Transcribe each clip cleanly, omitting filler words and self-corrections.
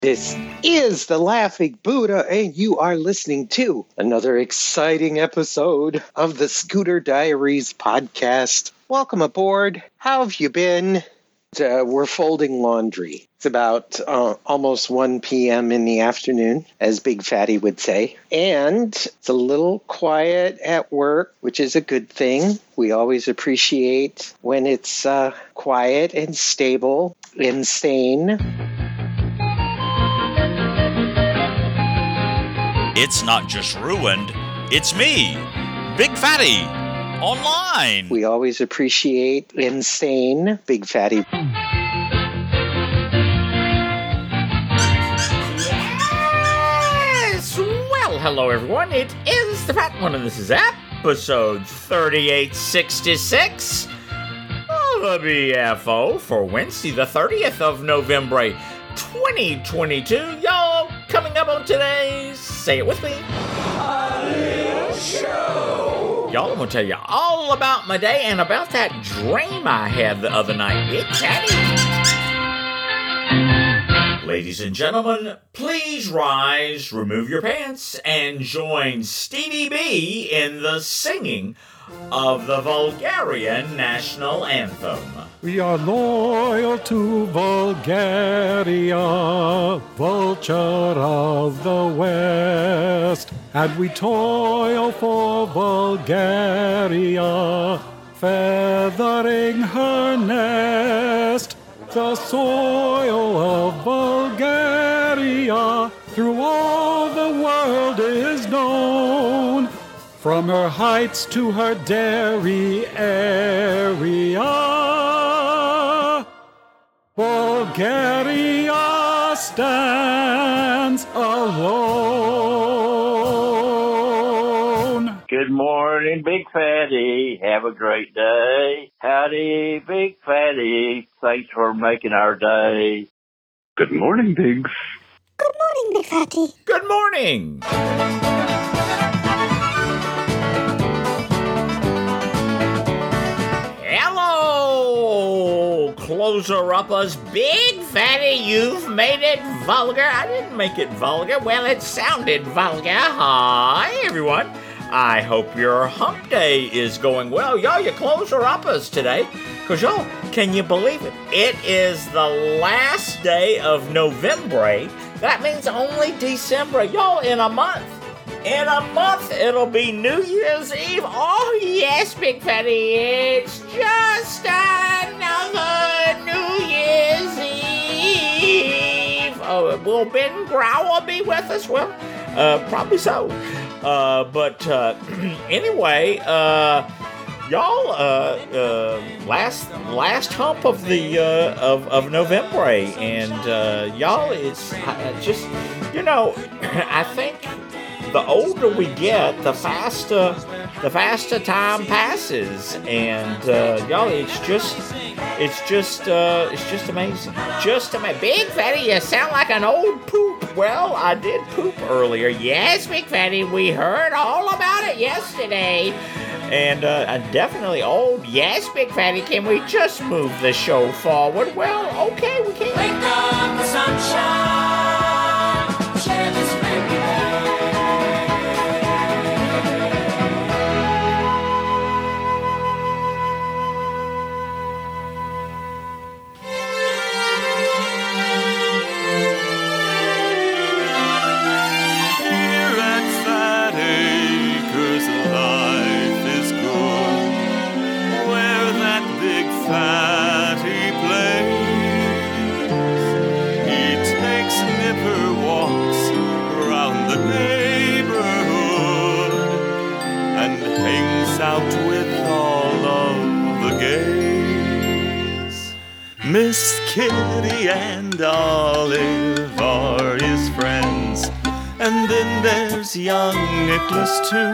This is the Laughing Buddha, and you are listening to another exciting episode of the Scooter Diaries podcast. Welcome aboard. How have you been? We're folding laundry. It's about almost 1 p.m. in the afternoon, as Big Fatty would say. And it's a little quiet at work, which is a good thing. We always appreciate when it's quiet and stable and sane. It's not just ruined, it's me, Big Fatty, online. We always appreciate insane Big Fatty. Yes! Well, hello everyone, it is the Fat One, and this is episode 3866 of the BFO for Wednesday, the 30th of November, 2022. Y'all, coming up on today's, say it with me, A Little Show. Y'all, I'm going to tell you all about my day and about that dream I had the other night. Big Fatty. Ladies and gentlemen, please rise, remove your pants, and join Stevie B in the singing of the Bulgarian national anthem. We are loyal to Bulgaria, vulture of the West, and we toil for Bulgaria, feathering her nest. The soil of Bulgaria through all the world is known, from her heights to her dairy area. Bulgaria stands alone. Good morning, Big Fatty. Have a great day. Howdy, Big Fatty. Thanks for making our day. Good morning, Biggs. Good morning, Big Fatty. Good morning. Hello, closer-uppers. Big Fatty, you've made it vulgar. I didn't make it vulgar. Well, it sounded vulgar. Hi, everyone. I hope your hump day is going well. Y'all, you closer-uppers today. Because, y'all, can you believe it? It is the last day of November. That means only December. Y'all, in a month. In a month, it'll be New Year's Eve. Oh, yes, Big Fatty. It's just another New Year's Eve. Oh, will Ben Grauer be with us? Well, probably so. But anyway, y'all, last hump of the of November, and y'all, it's just, you know, I think the older we get, the faster time passes, and y'all, it's just amazing. Just amazing. Big Fatty, you sound like an old poop. Well, I did poop earlier. Yes, Big Fatty, we heard all about it yesterday. And definitely old. Yes, Big Fatty, can we just move the show forward? Well, okay, we can. Wake up the sunshine, share this baby day. Fatty plays. He takes nipper walks around the neighborhood and hangs out with all of the gays. Miss Kitty and Olive are his friends, and then there's young Nicholas too.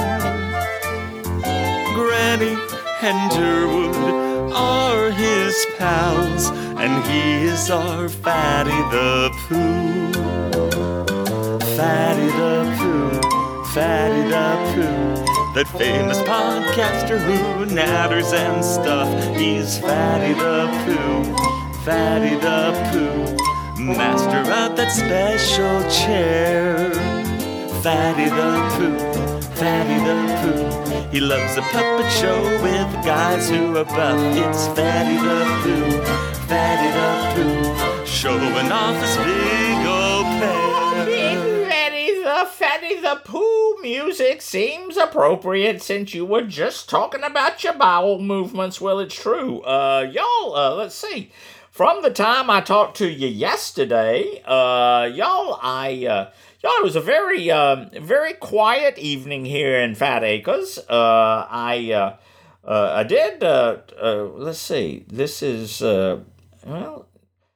Granny and Durwood are his pals, and he is our Fatty the Pooh. Fatty the Pooh, Fatty the Pooh, that famous podcaster who natters and stuff. He's Fatty the Pooh, Fatty the Pooh, master of that special chair. Fatty the Pooh, Fatty the Pooh. He loves a puppet show with guys who are buff. It's Fatty the Pooh, Fatty the Pooh, showing off his big old pair. Big Fatty the Pooh music seems appropriate since you were just talking about your bowel movements. Well, it's true. Y'all, let's see. From the time I talked to you yesterday, y'all, it was a very, very quiet evening here in Fat Acres. I did, let's see, this is, well,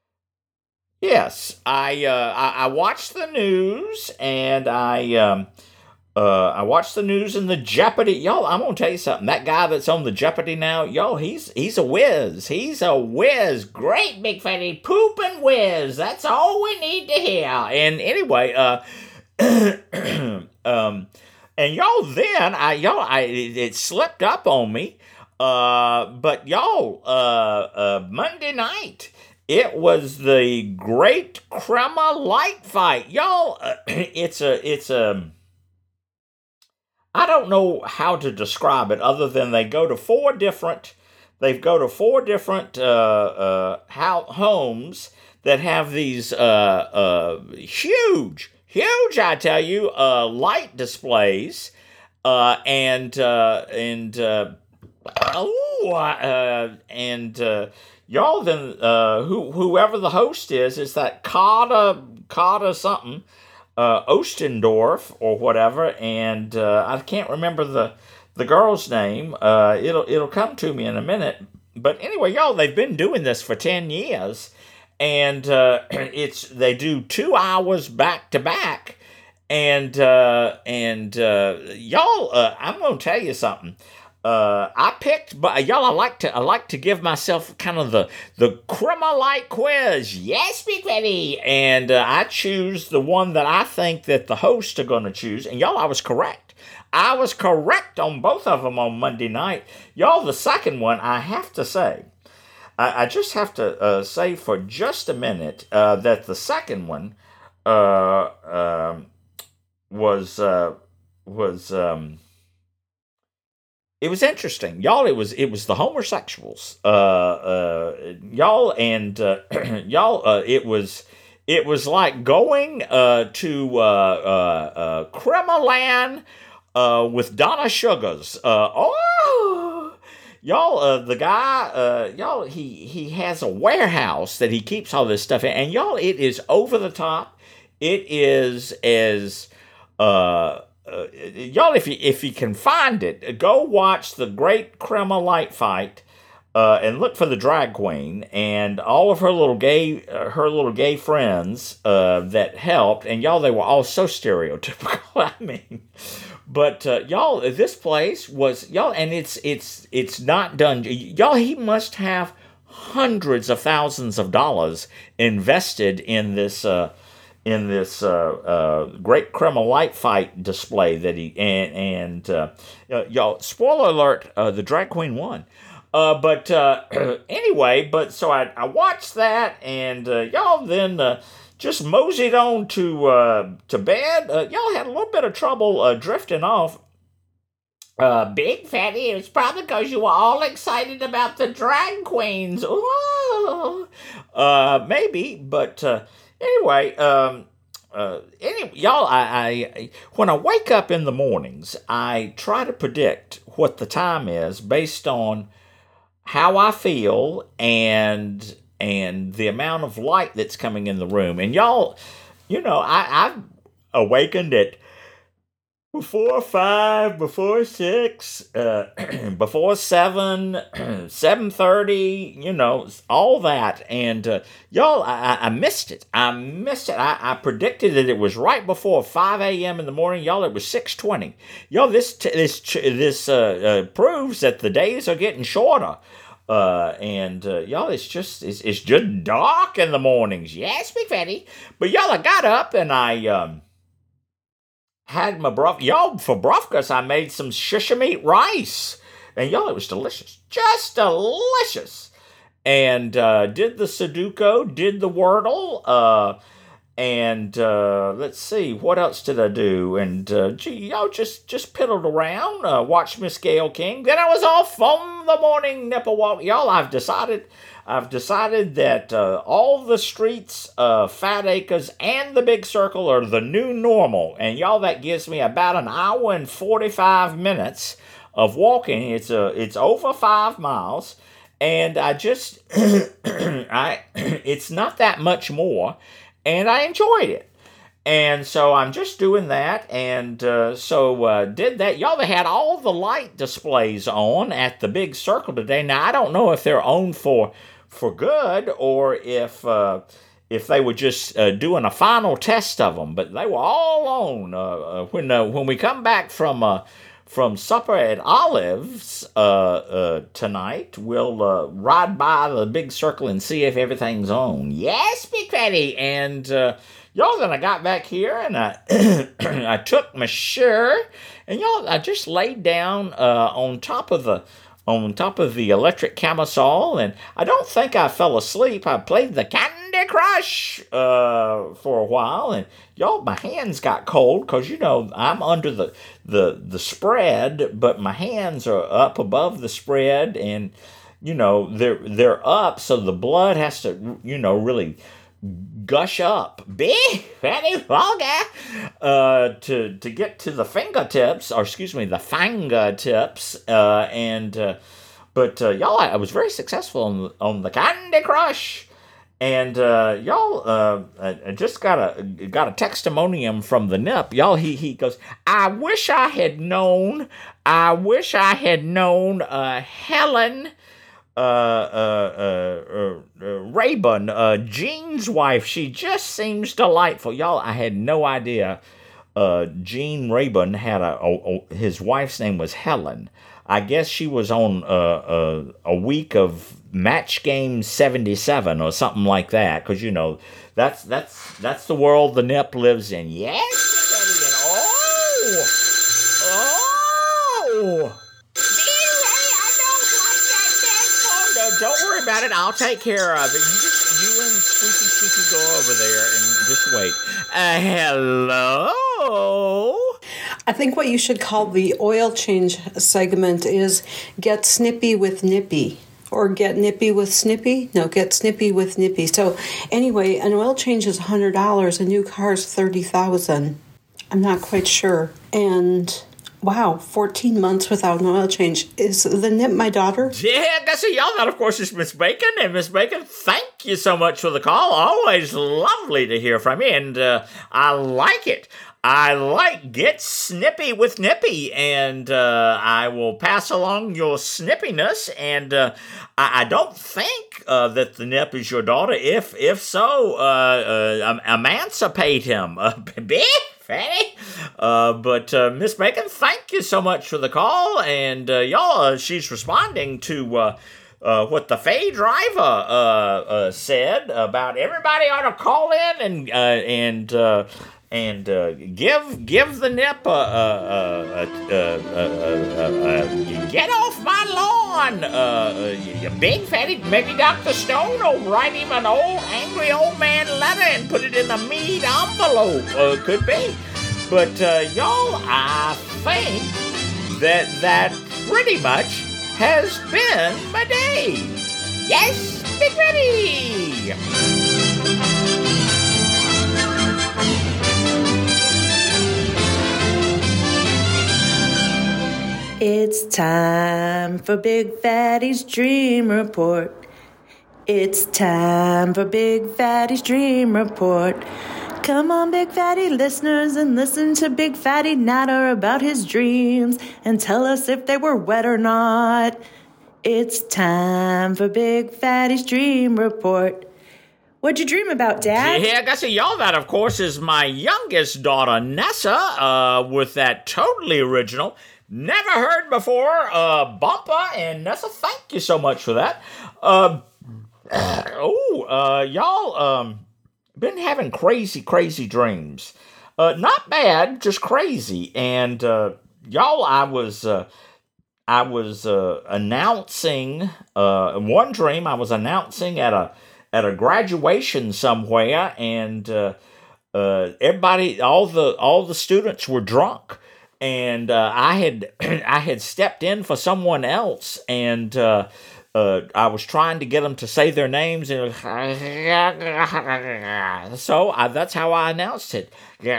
yes, I watched the news, and I watched the news and the Jeopardy. Y'all, I'm gonna tell you something. That guy that's on the Jeopardy now, y'all, he's a whiz. He's a whiz. Great big fatty pooping whiz. That's all we need to hear. And anyway, and y'all, then it slipped up on me. But y'all, Monday night, it was the Great Crema Light Fight. Y'all, it's a I don't know how to describe it other than they go to four different homes that have these huge, I tell you, light displays, and y'all, then whoever the host is that Carter something, Ostendorf or whatever, and I can't remember the girl's name. It'll come to me in a minute. But anyway, y'all, they've been doing this for 10 years, and they do 2 hours back to back, and y'all, I'm gonna tell you something. I picked, but y'all, I like to give myself kind of the Crema Light quiz. Yes, Big Fatty, and I choose the one that I think that the hosts are going to choose. And y'all, I was correct. I was correct on both of them on Monday night. Y'all, the second one, I have to say, I just have to say for just a minute that the second one was. It was interesting, y'all. It was the homosexuals, y'all, and y'all. It was like going to Cremaland with Donna Sugars. Y'all, the guy, y'all, he has a warehouse that he keeps all this stuff in, and y'all, it is over the top. It is as y'all, if you can find it, go watch the Great Crema Light Fight, and look for the drag queen and all of her little gay friends that helped. And y'all, they were all so stereotypical. I mean, but y'all, this place was, y'all, and it's not done. Y'all, he must have hundreds of thousands of dollars invested in this. Great Crema Light Fight display that he and y'all, spoiler alert, the drag queen won. But anyway, so I watched that, and y'all, then just moseyed on to bed. Y'all had a little bit of trouble drifting off. Big Fatty, it's probably because you were all excited about the drag queens. Ooh. Maybe, but anyway, y'all, I when I wake up in the mornings, I try to predict what the time is based on how I feel and the amount of light that's coming in the room. And y'all, you know, I've awakened at before 5, before 6, before 7, 7:30, you know, all that. And y'all, I missed it. I predicted that it was right before 5 a.m. in the morning. Y'all, it was 6:20. Y'all, this proves that the days are getting shorter. And y'all, it's just dark in the mornings. Yes, Big Fatty. But y'all, I got up and I had my y'all, for breakfast, I made some shisha meat rice. And y'all, it was delicious. Just delicious. and did the Sudoku, did the Wordle, and let's see, what else did I do? And just piddled around, watched Miss Gail King. Then I was off on the morning nipple walk. Y'all, I've decided that all the streets, Fat Acres, and the Big Circle are the new normal. And y'all, that gives me about an hour and 45 minutes of walking. It's over 5 miles, and I just it's not that much more. And I enjoyed it. And so I'm just doing that. And so did that. Y'all, they had all the light displays on at the Big Circle today. Now, I don't know if they're on for good or if they were just doing a final test of them. But they were all on. When we come back from supper at Olive's tonight, we'll ride by the Big Circle and see if everything's on. Yes, Big Fatty. And y'all, then I got back here and I took my shirt, and y'all, I just laid down on top of the electric camisole, and I don't think I fell asleep. I played the Candy Crush for a while, and y'all, my hands got cold because, you know, I'm under the spread, but my hands are up above the spread, and, you know, they're up, so the blood has to, you know, really gush up, big fatty vulgar, to get to the fingertips, or excuse me, the fingertips, but y'all, I was very successful on the Candy Crush, and y'all, I just got a testimonium from the Nip, y'all. He goes, I wish I had known Helen Rayburn, Gene's wife. She just seems delightful. Y'all, I had no idea Gene Rayburn had his wife's name was Helen. I guess she was on a week of Match Game 77 or something like that, because, you know, that's the world the Nip lives in. Yes, oh. Don't worry about it. I'll take care of it. You and Squeaky go over there and just wait. Hello? I think what you should call the oil change segment is Get Snippy with Nippy. Or Get Nippy with Snippy? No, Get Snippy with Nippy. So anyway, an oil change is $100. A new car is $30,000. I'm not quite sure. And wow, 14 months without an oil change. Is the Nip my daughter? Yeah, that's a y'all. That, of course, is Miss Bacon. And Miss Bacon, thank you so much for the call. Always lovely to hear from you. And I like it. I like Get Snippy with Nippy, and I will pass along your snippiness, and I don't think that the Nip is your daughter. If so, emancipate him. Big fatty. But Miss Bacon, thank you so much for the call, and y'all, she's responding to what the Faye driver said about everybody ought to call in and give the Nip get off my lawn, you big fatty. Maybe Dr. Stone will write him an old angry old man letter and put it in a mead envelope. Could be, but y'all, I think that pretty much has been my day. Yes, Big Fatty. It's time for Big Fatty's Dream Report. It's time for Big Fatty's Dream Report. Come on, Big Fatty listeners, and listen to Big Fatty natter about his dreams and tell us if they were wet or not. It's time for Big Fatty's Dream Report. What'd you dream about, Dad? Yeah, I got to y'all. That, of course, is my youngest daughter, Nessa, with that totally original, never heard before, bumper. And Nessa, thank you so much for that. Y'all, been having crazy dreams. Not bad, just crazy. And, y'all, I was I was announcing one dream. I was announcing at a graduation somewhere, and everybody, all the students were drunk, and I had stepped in for someone else, and I was trying to get them to say their names, and so that's how I announced it.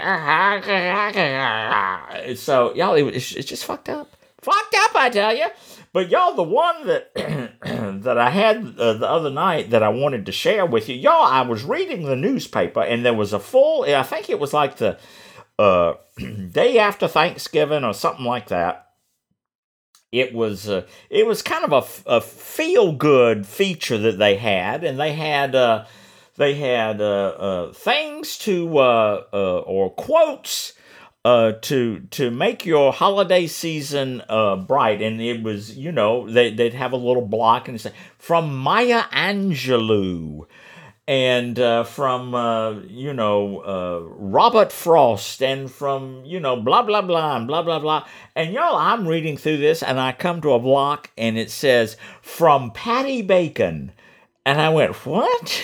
So y'all, it's just fucked up. Fucked up, I tell you. But y'all, the one that that I had the other night that I wanted to share with you, y'all, I was reading the newspaper, and there was a full, I think it was like the day after Thanksgiving or something like that. It was kind of a feel-good feature that they had, and they had things to or quotes to make your holiday season bright. And it was, they'd have a little block and say, from Maya Angelou, and from Robert Frost, and from blah blah blah and blah blah blah. And y'all, I'm reading through this, and I come to a block, and it says from Patty Bacon, and I went, what?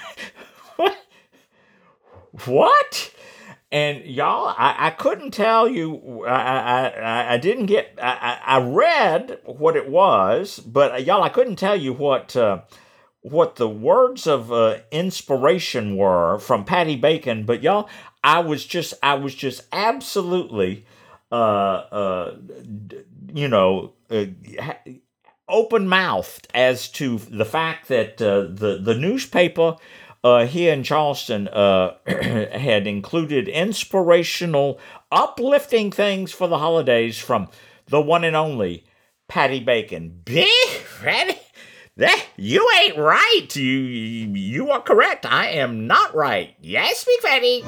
What? And y'all, I couldn't tell you. I didn't get. I read what it was, but y'all, I couldn't tell you what the words of inspiration were from Patty Bacon. But y'all, I was just absolutely, open-mouthed as to the fact that the newspaper here in Charleston had included inspirational, uplifting things for the holidays from the one and only Patty Bacon. Big Patty, you ain't right. You are correct. I am not right. Yes, Big Fatty.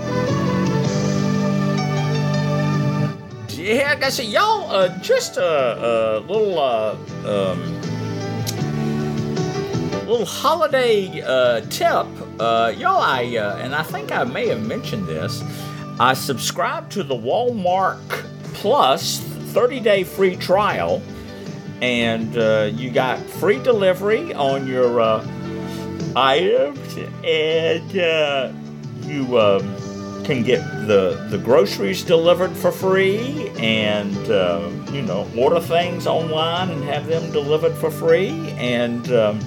Yeah, I see y'all. Just a little holiday tip. Y'all, and I think I may have mentioned this. I subscribed to the Walmart Plus 30-day free trial, and you got free delivery on your items, and you can get the groceries delivered for free, and order things online and have them delivered for free. And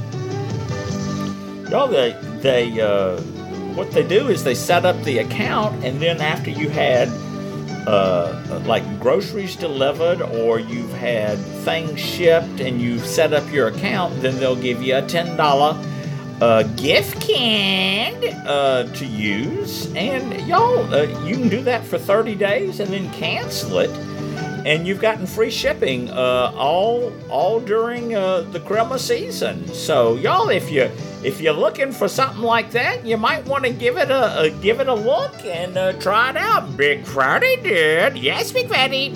y'all, they what they do is they set up the account, and then after you had like groceries delivered, or you've had things shipped and you've set up your account, then they'll give you a $10 gift card to use. And y'all, you can do that for 30 days and then cancel it, and you've gotten free shipping all during the Christmas season. So y'all, if you're looking for something like that, you might want to give it a look and try it out. Big Fatty did. Yes, Big Fatty.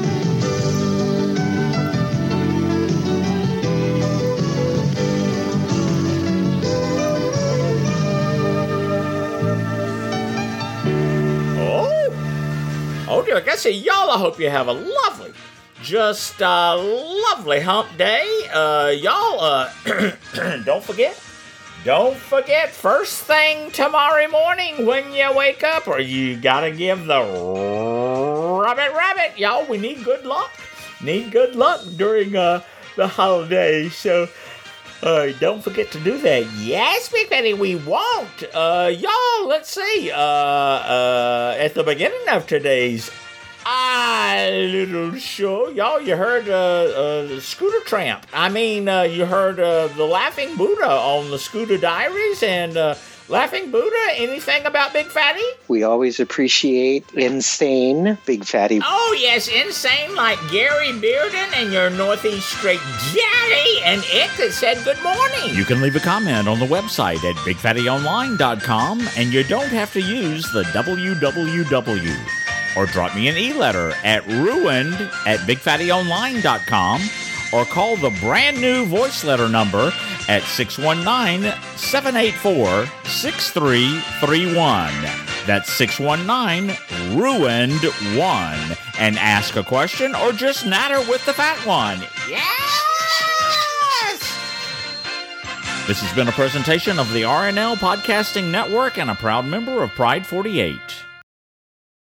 Oh dear, I say, y'all, I hope you have a lovely, just lovely hump day. Y'all, don't forget, first thing tomorrow morning when you wake up, or you gotta give the rabbit. Y'all, we need good luck. During the holidays, so don't forget to do that. Yes, Big Fatty, we won't. Y'all, let's see. At the beginning of today's little show, y'all, you heard Scooter Tramp. You heard the Laughing Buddha on the Scooter Diaries, and Laughing Buddha, anything about Big Fatty? We always appreciate Insane, Big Fatty. Oh, yes, Insane, like Gary Bearden and your Northeast Straight Daddy, and it that said good morning. You can leave a comment on the website at BigFattyOnline.com, and you don't have to use the www. Or drop me an e-letter at ruined@BigFattyOnline.com, or call the brand new voice letter number at 619-784-6331. That's 619-RUINED-1. And ask a question or just natter with the fat one. Yes! This has been a presentation of the RNL Podcasting Network and a proud member of Pride 48.